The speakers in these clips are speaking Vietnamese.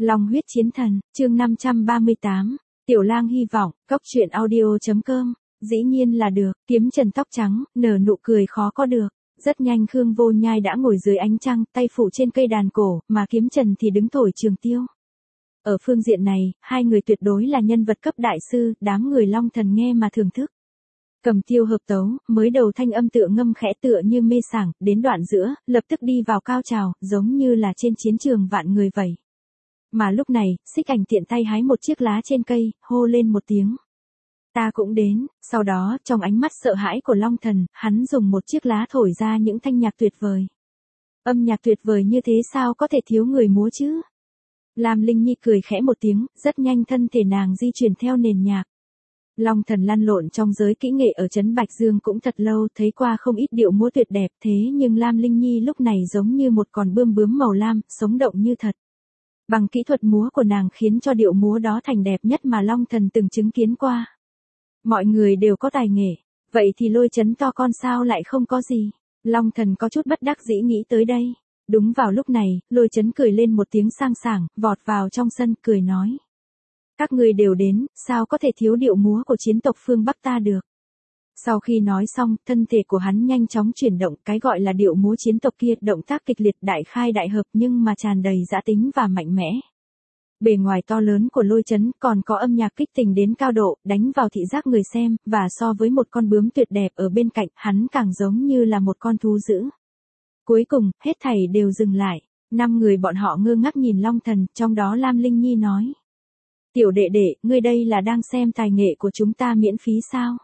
Long huyết chiến thần, chương 538, Tiểu Lang hy vọng, cốc truyện audio.com, dĩ nhiên là được, kiếm trần tóc trắng, nở nụ cười khó có được. Rất nhanh Khương Vô Nhai đã ngồi dưới ánh trăng, tay phủ trên cây đàn cổ, mà kiếm trần thì đứng thổi trường tiêu. Ở phương diện này, hai người tuyệt đối là nhân vật cấp đại sư, đám người Long Thần nghe mà thưởng thức. Cầm tiêu hợp tấu, mới đầu thanh âm tựa ngâm khẽ tựa như mê sảng, đến đoạn giữa, lập tức đi vào cao trào, giống như là trên chiến trường vạn người vậy. Mà lúc này, Xích Ảnh tiện tay hái một chiếc lá trên cây, hô lên một tiếng. Ta cũng đến, sau đó, trong ánh mắt sợ hãi của Long Thần, hắn dùng một chiếc lá thổi ra những thanh nhạc tuyệt vời. Âm nhạc tuyệt vời như thế sao có thể thiếu người múa chứ? Lam Linh Nhi cười khẽ một tiếng, rất nhanh thân thể nàng di chuyển theo nền nhạc. Long Thần lăn lộn trong giới kỹ nghệ ở trấn Bạch Dương cũng thật lâu, thấy qua không ít điệu múa tuyệt đẹp, thế nhưng Lam Linh Nhi lúc này giống như một con bươm bướm màu lam, sống động như thật. Bằng kỹ thuật múa của nàng khiến cho điệu múa đó thành đẹp nhất mà Long Thần từng chứng kiến qua. Mọi người đều có tài nghệ, vậy thì Lôi Chấn to con sao lại không có gì? Long Thần có chút bất đắc dĩ nghĩ tới đây. Đúng vào lúc này, Lôi Chấn cười lên một tiếng sang sảng, vọt vào trong sân, cười nói. Các ngươi đều đến, sao có thể thiếu điệu múa của chiến tộc phương Bắc ta được? Sau khi nói xong, thân thể của hắn nhanh chóng chuyển động, cái gọi là điệu múa chiến tộc kia, động tác kịch liệt đại khai đại hợp nhưng mà tràn đầy dã tính và mạnh mẽ. Bề ngoài to lớn của Lôi Chấn còn có âm nhạc kích tình đến cao độ, đánh vào thị giác người xem, và so với một con bướm tuyệt đẹp ở bên cạnh, hắn càng giống như là một con thú dữ. Cuối cùng, hết thảy đều dừng lại. 5 người bọn họ ngơ ngác nhìn Long Thần, trong đó Lam Linh Nhi nói. Tiểu đệ đệ, ngươi đây là đang xem tài nghệ của chúng ta miễn phí sao?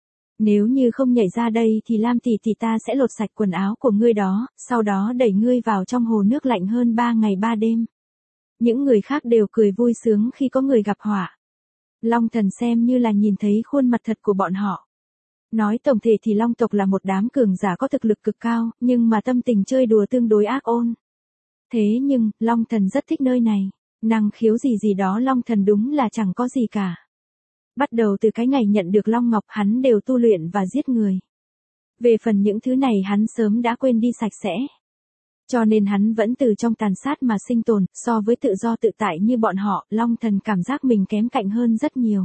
Nếu như không nhảy ra đây thì Lam tỷ tỷ ta sẽ lột sạch quần áo của ngươi đó, sau đó đẩy ngươi vào trong hồ nước lạnh hơn 3 ngày 3 đêm. Những người khác đều cười vui sướng khi có người gặp họa. Long Thần xem như là nhìn thấy khuôn mặt thật của bọn họ. Nói tổng thể thì Long tộc là một đám cường giả có thực lực cực cao, nhưng mà tâm tình chơi đùa tương đối ác ôn. Thế nhưng, Long Thần rất thích nơi này. Năng khiếu gì đó Long Thần đúng là chẳng có gì cả. Bắt đầu từ cái ngày nhận được Long Ngọc hắn đều tu luyện và giết người. Về phần những thứ này hắn sớm đã quên đi sạch sẽ. Cho nên hắn vẫn từ trong tàn sát mà sinh tồn, so với tự do tự tại như bọn họ, Long Thần cảm giác mình kém cạnh hơn rất nhiều.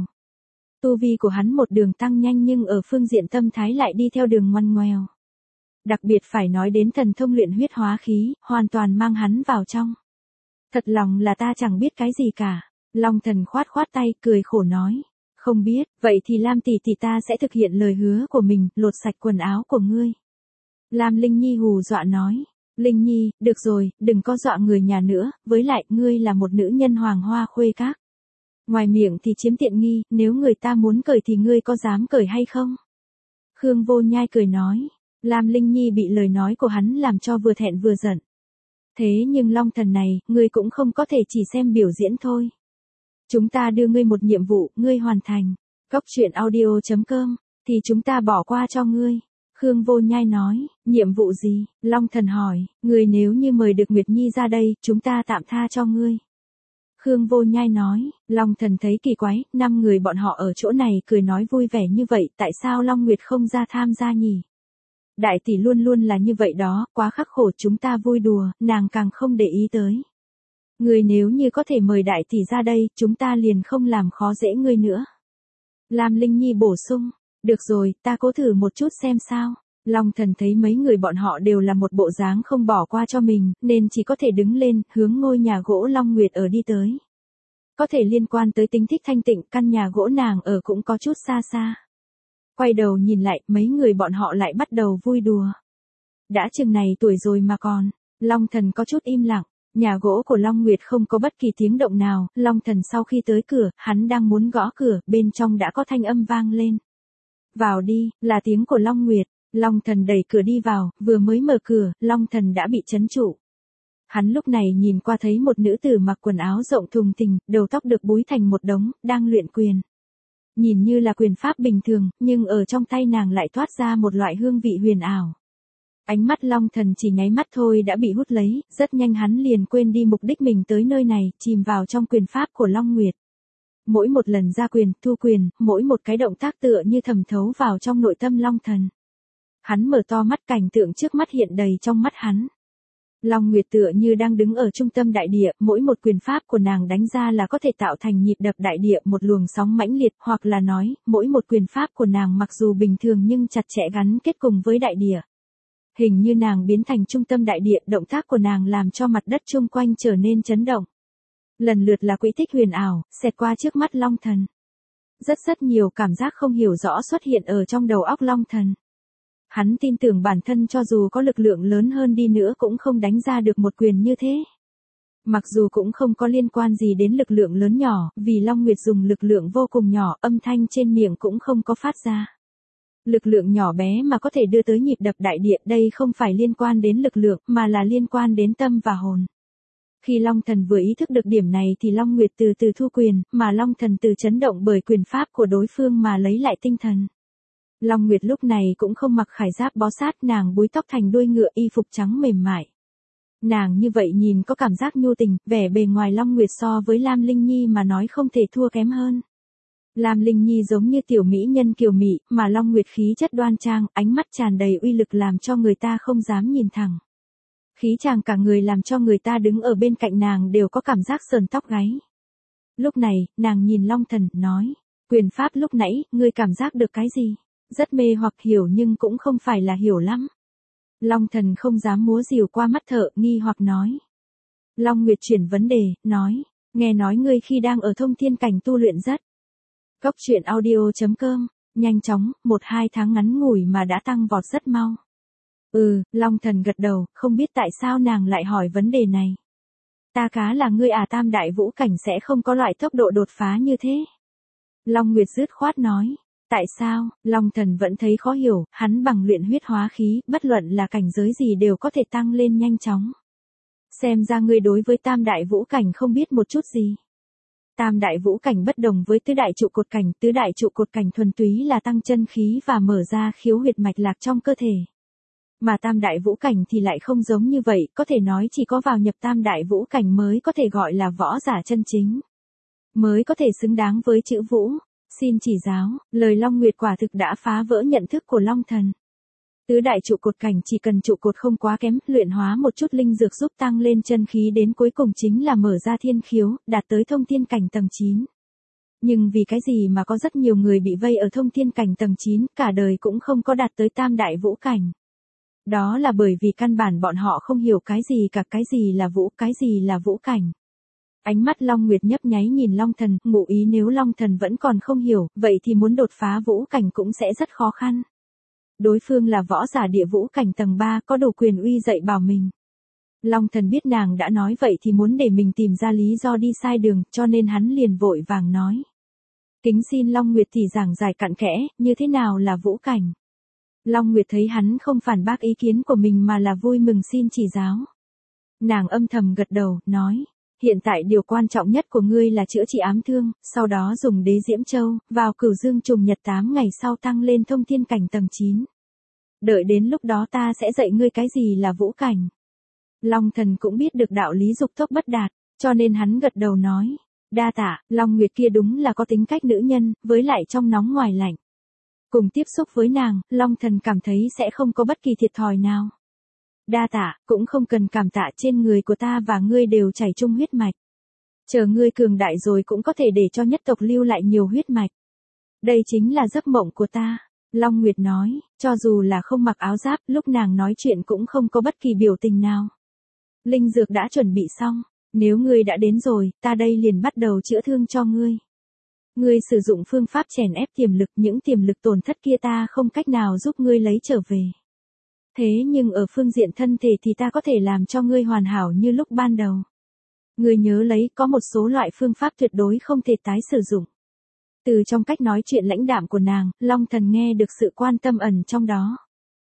Tu vi của hắn một đường tăng nhanh nhưng ở phương diện tâm thái lại đi theo đường ngoằn ngoèo. Đặc biệt phải nói đến thần thông luyện huyết hóa khí, hoàn toàn mang hắn vào trong. Thật lòng là ta chẳng biết cái gì cả. Long Thần khoát khoát tay, cười khổ nói. Không biết, vậy thì Lam tỷ tỷ ta sẽ thực hiện lời hứa của mình, lột sạch quần áo của ngươi. Lam Linh Nhi hù dọa nói. Linh Nhi, được rồi, đừng có dọa người nhà nữa, với lại, ngươi là một nữ nhân hoàng hoa khuê các. Ngoài miệng thì chiếm tiện nghi, nếu người ta muốn cởi thì ngươi có dám cởi hay không? Khương Vô Nhai cười nói. Lam Linh Nhi bị lời nói của hắn làm cho vừa thẹn vừa giận. Thế nhưng Long Thần này, ngươi cũng không có thể chỉ xem biểu diễn thôi. Chúng ta đưa ngươi một nhiệm vụ, ngươi hoàn thành. Cốc truyện audio.com, thì chúng ta bỏ qua cho ngươi. Khương Vô Nhai nói, nhiệm vụ gì? Long Thần hỏi, ngươi nếu như mời được Nguyệt Nhi ra đây, chúng ta tạm tha cho ngươi. Khương Vô Nhai nói, Long Thần thấy kỳ quái, 5 người bọn họ ở chỗ này cười nói vui vẻ như vậy, tại sao Long Nguyệt không ra tham gia nhỉ? Đại tỷ luôn luôn là như vậy đó, quá khắc khổ chúng ta vui đùa, nàng càng không để ý tới. Ngươi nếu như có thể mời đại tỷ ra đây, chúng ta liền không làm khó dễ ngươi nữa. Lam Linh Nhi bổ sung, được rồi, ta cố thử một chút xem sao. Long Thần thấy mấy người bọn họ đều là một bộ dáng không bỏ qua cho mình, nên chỉ có thể đứng lên, hướng ngôi nhà gỗ Long Nguyệt ở đi tới. Có thể liên quan tới tính thích thanh tịnh, căn nhà gỗ nàng ở cũng có chút xa xa. Quay đầu nhìn lại, mấy người bọn họ lại bắt đầu vui đùa. Đã chừng này tuổi rồi mà còn. Long Thần có chút im lặng. Nhà gỗ của Long Nguyệt không có bất kỳ tiếng động nào. Long Thần sau khi tới cửa, hắn đang muốn gõ cửa, bên trong đã có thanh âm vang lên. Vào đi, là tiếng của Long Nguyệt. Long Thần đẩy cửa đi vào, vừa mới mở cửa, Long Thần đã bị trấn trụ. Hắn lúc này nhìn qua thấy một nữ tử mặc quần áo rộng thùng thình, đầu tóc được búi thành một đống, đang luyện quyền. Nhìn như là quyền pháp bình thường, nhưng ở trong tay nàng lại toát ra một loại hương vị huyền ảo. Ánh mắt Long Thần chỉ nháy mắt thôi đã bị hút lấy, rất nhanh hắn liền quên đi mục đích mình tới nơi này, chìm vào trong quyền pháp của Long Nguyệt. Mỗi một lần ra quyền, thu quyền, mỗi một cái động tác tựa như thẩm thấu vào trong nội tâm Long Thần. Hắn mở to mắt, cảnh tượng trước mắt hiện đầy trong mắt hắn. Long Nguyệt tựa như đang đứng ở trung tâm đại địa, mỗi một quyền pháp của nàng đánh ra là có thể tạo thành nhịp đập đại địa, một luồng sóng mãnh liệt, hoặc là nói, mỗi một quyền pháp của nàng mặc dù bình thường nhưng chặt chẽ gắn kết cùng với đại địa. Hình như nàng biến thành trung tâm đại địa, động tác của nàng làm cho mặt đất chung quanh trở nên chấn động. Lần lượt là quỹ tích huyền ảo, xẹt qua trước mắt Long Thần. Rất nhiều cảm giác không hiểu rõ xuất hiện ở trong đầu óc Long Thần. Hắn tin tưởng bản thân cho dù có lực lượng lớn hơn đi nữa cũng không đánh ra được một quyền như thế. Mặc dù cũng không có liên quan gì đến lực lượng lớn nhỏ, vì Long Nguyệt dùng lực lượng vô cùng nhỏ, âm thanh trên miệng cũng không có phát ra. Lực lượng nhỏ bé mà có thể đưa tới nhịp đập đại địa, đây không phải liên quan đến lực lượng, mà là liên quan đến tâm và hồn. Khi Long Thần vừa ý thức được điểm này thì Long Nguyệt từ từ thu quyền, mà Long Thần từ chấn động bởi quyền pháp của đối phương mà lấy lại tinh thần. Long Nguyệt lúc này cũng không mặc khải giáp bó sát, nàng búi tóc thành đuôi ngựa, y phục trắng mềm mại. Nàng như vậy nhìn có cảm giác nhu tình, vẻ bề ngoài Long Nguyệt so với Lam Linh Nhi mà nói không thể thua kém hơn. Lam Linh Nhi giống như tiểu mỹ nhân kiều mị, mà Long Nguyệt khí chất đoan trang, ánh mắt tràn đầy uy lực làm cho người ta không dám nhìn thẳng. Khí chàng cả người làm cho người ta đứng ở bên cạnh nàng đều có cảm giác sờn tóc gáy. Lúc này, nàng nhìn Long Thần, nói, quyền pháp lúc nãy, ngươi cảm giác được cái gì? Rất mê hoặc, hiểu nhưng cũng không phải là hiểu lắm. Long Thần không dám múa rìu qua mắt thợ, nghi hoặc nói. Long Nguyệt chuyển vấn đề, nói, nghe nói ngươi khi đang ở thông thiên cảnh tu luyện rất. Cốc truyện audio.com, nhanh chóng, 1-2 tháng ngắn ngủi mà đã tăng vọt rất mau. Long Thần gật đầu, không biết tại sao nàng lại hỏi vấn đề này. Ta cá là ngươi à, tam đại vũ cảnh sẽ không có loại tốc độ đột phá như thế. Long Nguyệt dứt khoát nói. Tại sao? Long Thần vẫn thấy khó hiểu, hắn bằng luyện huyết hóa khí, bất luận là cảnh giới gì đều có thể tăng lên nhanh chóng. Xem ra ngươi đối với tam đại vũ cảnh không biết một chút gì. Tam đại vũ cảnh bất đồng với tứ đại trụ cột cảnh thuần túy là tăng chân khí và mở ra khiếu huyệt mạch lạc trong cơ thể. Mà tam đại vũ cảnh thì lại không giống như vậy, có thể nói chỉ có vào nhập tam đại vũ cảnh mới có thể gọi là võ giả chân chính. Mới có thể xứng đáng với chữ vũ. Xin chỉ giáo, lời Long Nguyệt quả thực đã phá vỡ nhận thức của Long Thần. Tứ đại trụ cột cảnh chỉ cần trụ cột không quá kém, luyện hóa một chút linh dược giúp tăng lên chân khí đến cuối cùng chính là mở ra thiên khiếu, đạt tới thông thiên cảnh tầng 9. Nhưng vì cái gì mà có rất nhiều người bị vây ở thông thiên cảnh tầng 9, cả đời cũng không có đạt tới tam đại vũ cảnh. Đó là bởi vì căn bản bọn họ không hiểu cái gì cả, cái gì là vũ cảnh. Ánh mắt Long Nguyệt nhấp nháy nhìn Long Thần, ngụ ý nếu Long Thần vẫn còn không hiểu, vậy thì muốn đột phá vũ cảnh cũng sẽ rất khó khăn. Đối phương là võ giả địa vũ cảnh tầng 3, có đủ quyền uy dạy bảo mình. Long Thần biết nàng đã nói vậy thì muốn để mình tìm ra lý do đi sai đường, cho nên hắn liền vội vàng nói. Kính xin Long Nguyệt thì giảng giải cặn kẽ, như thế nào là vũ cảnh. Long Nguyệt thấy hắn không phản bác ý kiến của mình mà là vui mừng xin chỉ giáo. Nàng âm thầm gật đầu, nói. Hiện tại điều quan trọng nhất của ngươi là chữa trị ám thương, sau đó dùng đế diễm châu, vào cửu dương trùng nhật 8 ngày sau tăng lên thông thiên cảnh tầng 9. Đợi đến lúc đó ta sẽ dạy ngươi cái gì là vũ cảnh. Long Thần cũng biết được đạo lý dục tốc bất đạt, cho nên hắn gật đầu nói. Đa tạ, Long Nguyệt kia đúng là có tính cách nữ nhân, với lại trong nóng ngoài lạnh. Cùng tiếp xúc với nàng, Long Thần cảm thấy sẽ không có bất kỳ thiệt thòi nào. Đa tạ, cũng không cần cảm tạ, trên người của ta và ngươi đều chảy chung huyết mạch. Chờ ngươi cường đại rồi cũng có thể để cho nhất tộc lưu lại nhiều huyết mạch. Đây chính là giấc mộng của ta. Long Nguyệt nói, cho dù là không mặc áo giáp, lúc nàng nói chuyện cũng không có bất kỳ biểu tình nào. Linh dược đã chuẩn bị xong, nếu ngươi đã đến rồi, ta đây liền bắt đầu chữa thương cho ngươi. Ngươi sử dụng phương pháp chèn ép tiềm lực, những tiềm lực tổn thất kia ta không cách nào giúp ngươi lấy trở về. Thế nhưng ở phương diện thân thể thì ta có thể làm cho ngươi hoàn hảo như lúc ban đầu. Ngươi nhớ lấy, có một số loại phương pháp tuyệt đối không thể tái sử dụng. Từ trong cách nói chuyện lãnh đạm của nàng, Long Thần nghe được sự quan tâm ẩn trong đó.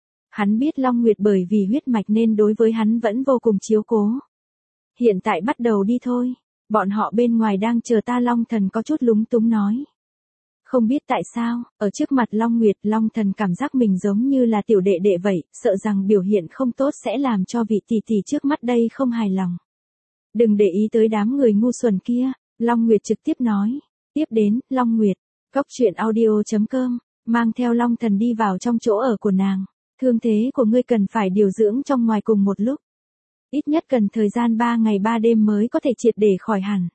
Hắn biết Long Nguyệt bởi vì huyết mạch nên đối với hắn vẫn vô cùng chiếu cố. Hiện tại bắt đầu đi thôi, bọn họ bên ngoài đang chờ ta. Long Thần có chút lúng túng nói. Không biết tại sao, ở trước mặt Long Nguyệt, Long Thần cảm giác mình giống như là tiểu đệ đệ vậy, sợ rằng biểu hiện không tốt sẽ làm cho vị tỷ tỷ trước mắt đây không hài lòng. Đừng để ý tới đám người ngu xuẩn kia, Long Nguyệt trực tiếp nói. Tiếp đến, Long Nguyệt, cốc truyện audio.com, mang theo Long Thần đi vào trong chỗ ở của nàng. Thương thế của ngươi cần phải điều dưỡng trong ngoài cùng một lúc. Ít nhất cần thời gian 3 ngày 3 đêm mới có thể triệt để khỏi hẳn.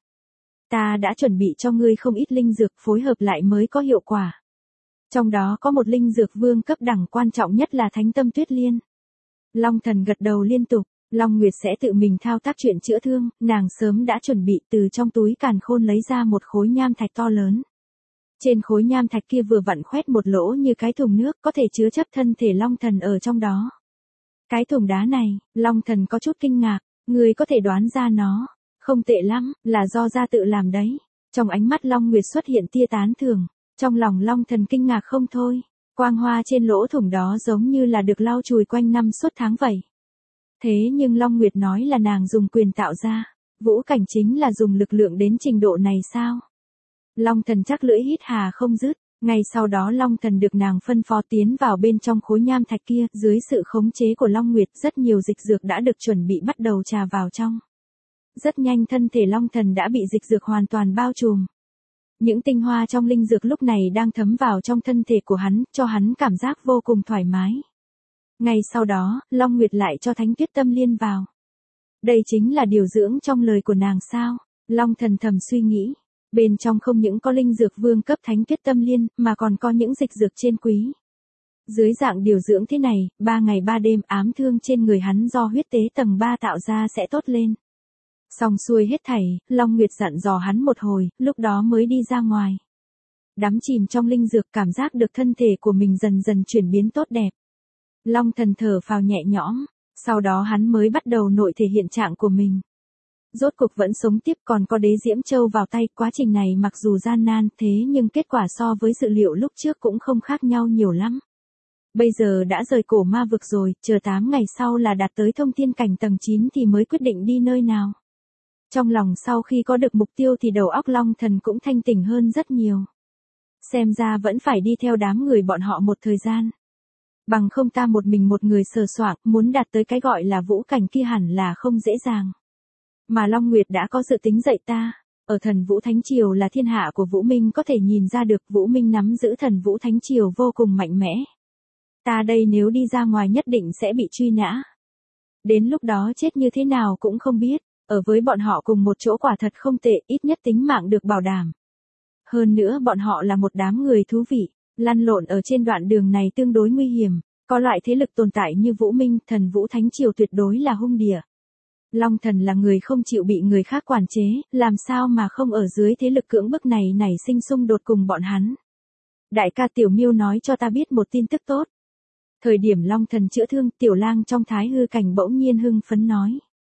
Ta đã chuẩn bị cho ngươi không ít linh dược phối hợp lại mới có hiệu quả. Trong đó có một linh dược vương cấp đẳng quan trọng nhất là Thánh Tâm Tuyết Liên. Long Thần gật đầu liên tục, Long Nguyệt sẽ tự mình thao tác chuyện chữa thương, nàng sớm đã chuẩn bị từ trong túi càn khôn lấy ra một khối nham thạch to lớn. Trên khối nham thạch kia vừa vặn khoét một lỗ như cái thùng nước có thể chứa chấp thân thể Long Thần ở trong đó. Cái thùng đá này, Long Thần có chút kinh ngạc, ngươi có thể đoán ra nó. Không tệ lắm, là do gia tự làm đấy. Trong ánh mắt Long Nguyệt xuất hiện tia tán thưởng, trong lòng Long Thần kinh ngạc không thôi. Quang hoa trên lỗ thủng đó giống như là được lau chùi quanh năm suốt tháng vậy. Thế nhưng Long Nguyệt nói là nàng dùng quyền tạo ra, Vũ Cảnh chính là dùng lực lượng đến trình độ này sao? Long Thần chắc lưỡi hít hà không dứt, ngay sau đó Long Thần được nàng phân phó tiến vào bên trong khối nham thạch kia, dưới sự khống chế của Long Nguyệt rất nhiều dịch dược đã được chuẩn bị bắt đầu trà vào trong. Rất nhanh thân thể Long Thần đã bị dịch dược hoàn toàn bao trùm. Những tinh hoa trong linh dược lúc này đang thấm vào trong thân thể của hắn, cho hắn cảm giác vô cùng thoải mái. Ngay sau đó, Long Nguyệt lại cho Thánh Tuyết Tâm Liên vào. Đây chính là điều dưỡng trong lời của nàng sao? Long Thần thầm suy nghĩ. Bên trong không những có linh dược vương cấp Thánh Tuyết Tâm Liên, mà còn có những dịch dược trên quý. Dưới dạng điều dưỡng thế này, 3 ngày 3 đêm ám thương trên người hắn do huyết tế tầng 3 tạo ra sẽ tốt lên. Xong xuôi hết thảy, Long Nguyệt dặn dò hắn một hồi, lúc đó mới đi ra ngoài. Đắm chìm trong linh dược cảm giác được thân thể của mình dần dần chuyển biến tốt đẹp. Long Thần thở phào nhẹ nhõm, sau đó hắn mới bắt đầu nội thể hiện trạng của mình. Rốt cuộc vẫn sống tiếp còn có đế diễm châu vào tay, quá trình này mặc dù gian nan thế nhưng kết quả so với dự liệu lúc trước cũng không khác nhau nhiều lắm. Bây giờ đã rời cổ ma vực rồi, chờ 8 ngày sau là đạt tới thông thiên cảnh tầng 9 thì mới quyết định đi nơi nào. Trong lòng sau khi có được mục tiêu thì đầu óc Long Thần cũng thanh tỉnh hơn rất nhiều. Xem ra vẫn phải đi theo đám người bọn họ một thời gian. Bằng không ta một mình một người sờ soạng, muốn đạt tới cái gọi là vũ cảnh kia hẳn là không dễ dàng. Mà Long Nguyệt đã có dự tính dạy ta, ở Thần Vũ Thánh Triều là thiên hạ của Vũ Minh có thể nhìn ra được Vũ Minh nắm giữ Thần Vũ Thánh Triều vô cùng mạnh mẽ. Ta đây nếu đi ra ngoài nhất định sẽ bị truy nã. Đến lúc đó chết như thế nào cũng không biết, ở với bọn họ cùng một chỗ quả thật không tệ, ít nhất tính mạng được bảo đảm. Hơn nữa bọn họ là một đám người thú vị, lăn lộn ở trên đoạn đường này tương đối nguy hiểm, có loại thế lực tồn tại như Vũ Minh, Thần Vũ Thánh Triều tuyệt đối là hung địa. Long Thần là người không chịu bị người khác quản chế, làm sao mà không ở dưới thế lực cưỡng bức này nảy sinh xung đột cùng bọn hắn. Đại ca Tiểu Miêu nói cho ta biết một tin tức tốt. Thời điểm Long Thần chữa thương, Tiểu Lang trong thái hư cảnh bỗng nhiên hưng phấn nói.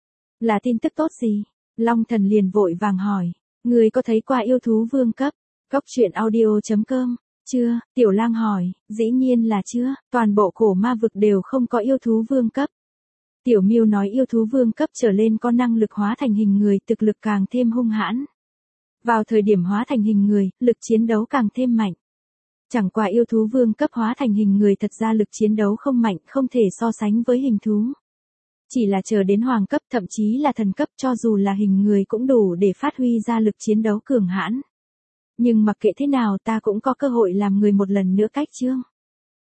Là tin tức tốt gì? Long Thần liền vội vàng hỏi. Người có thấy qua yêu thú vương cấp? Coctruyện.audio.com Chưa, Tiểu Lang hỏi. Dĩ nhiên là chưa, toàn bộ cổ ma vực đều không có yêu thú vương cấp. Tiểu Miêu nói yêu thú vương cấp trở lên có năng lực hóa thành hình người, thực lực càng thêm hung hãn. Vào thời điểm hóa thành hình người, lực chiến đấu càng thêm mạnh. Chẳng qua yêu thú vương cấp hóa thành hình người thật ra lực chiến đấu không mạnh, không thể so sánh với hình thú. Chỉ là chờ đến hoàng cấp thậm chí là thần cấp cho dù là hình người cũng đủ để phát huy ra lực chiến đấu cường hãn. Nhưng mặc kệ thế nào ta cũng có cơ hội làm người một lần nữa cách chương.